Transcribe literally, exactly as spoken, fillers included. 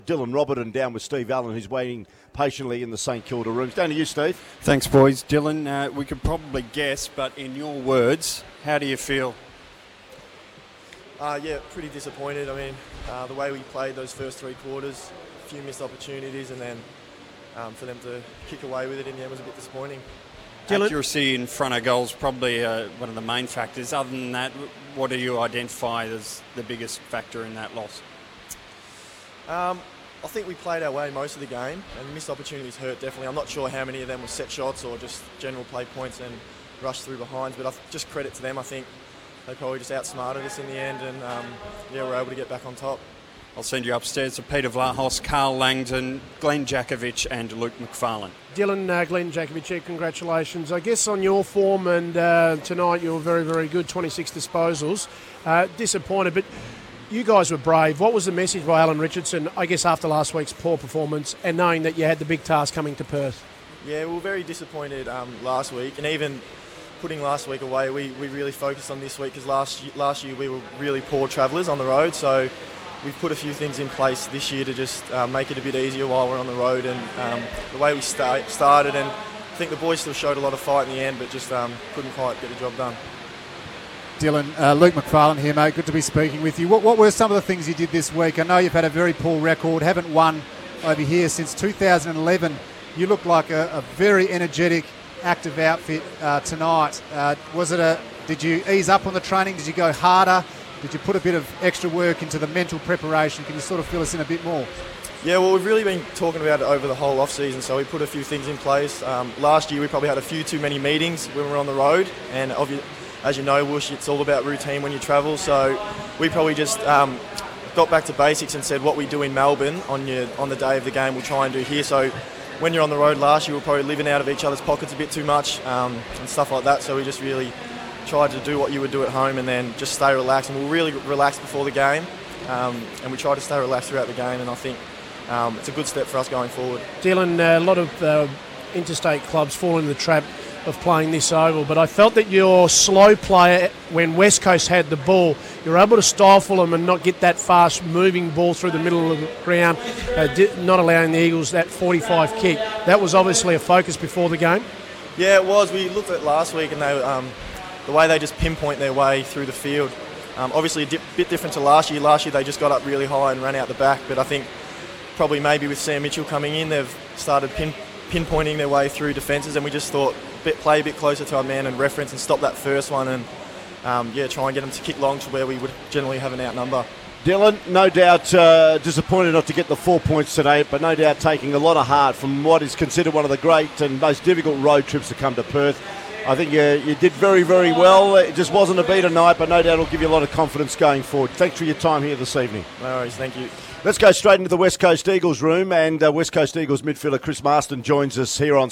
Dylan Robertson down with Steve Allen, who's waiting patiently in the St Kilda rooms. Down to you, Steve. Thanks, boys. Dylan, uh, we could probably guess, but in your words, how do you feel? Uh, yeah, pretty disappointed. I mean, uh, the way we played those first three quarters, a few missed opportunities, and then um, for them to kick away with it in the end was a bit disappointing. Dylan? Accuracy in front of goals probably uh, one of the main factors. Other than that, what do you identify as the biggest factor in that loss? Um, I think we played our way most of the game, and missed opportunities hurt definitely. I'm not sure how many of them were set shots or just general play points and rush through behinds, but I've just credit to them. I think they probably just outsmarted us in the end, and um, yeah, we're able to get back on top. I'll send you upstairs to Peter Vlahos, Carl Langdon, Glenn Jakovic and Luke McFarlane. Dylan, uh, Glenn Jakovic here, congratulations. I guess on your form, and uh, tonight you were very, very good, twenty-six disposals. Uh, disappointed, but you guys were brave. What was the message by Alan Richardson, I guess, after last week's poor performance and knowing that you had the big task coming to Perth? Yeah, we were very disappointed um, last week, and even putting last week away, we, we really focused on this week because last, last year we were really poor travellers on the road, so we've put a few things in place this year to just uh, make it a bit easier while we're on the road, and um, the way we start, started, and I think the boys still showed a lot of fight in the end, but just um, couldn't quite get the job done. Dylan, uh, Luke McFarlane here, mate. Good to be speaking with you. What, what were some of the things you did this week? I know you've had a very poor record, haven't won over here since two thousand eleven. You look like a, a very energetic, active outfit uh, tonight. Uh, was it a? Did you ease up on the training? Did you go harder? Did you put a bit of extra work into the mental preparation? Can you sort of fill us in a bit more? Yeah, well, we've really been talking about it over the whole off-season, so we put a few things in place. Um, last year we probably had a few too many meetings when we were on the road, and obviously, as you know, Whoosh, it's all about routine when you travel, so we probably just um, got back to basics and said what we do in Melbourne on your on the day of the game we'll try and do here. So when you're on the road last year, we were probably living out of each other's pockets a bit too much um, and stuff like that, so we just really tried to do what you would do at home and then just stay relaxed, and we were really relaxed before the game, um, and we tried to stay relaxed throughout the game, and I think um, it's a good step for us going forward. Dylan, uh, a lot of uh, interstate clubs fall into the trap of playing this oval, but I felt that your slow player, when West Coast had the ball, you were able to stifle them and not get that fast moving ball through the middle of the ground, uh, di- not allowing the Eagles that forty-five kick. That was obviously a focus before the game. Yeah, it was. We looked at last week, and they, um, the way they just pinpoint their way through the field, um, obviously a di- bit different to last year. Last year they just got up really high and ran out the back, but I think probably maybe with Sam Mitchell coming in, they've started pin- pinpointing their way through defences, and we just thought bit, play a bit closer to our man and reference and stop that first one, and um, yeah, try and get them to kick long to where we would generally have an outnumber. Dylan, no doubt uh, disappointed not to get the four points today, but no doubt taking a lot of heart from what is considered one of the great and most difficult road trips to come to Perth. I think you, you did very, very well. It just wasn't a beat tonight, but no doubt it'll give you a lot of confidence going forward. Thanks for your time here this evening. No worries, thank you. Let's go straight into the West Coast Eagles room, and uh, West Coast Eagles midfielder Chris Marston joins us here on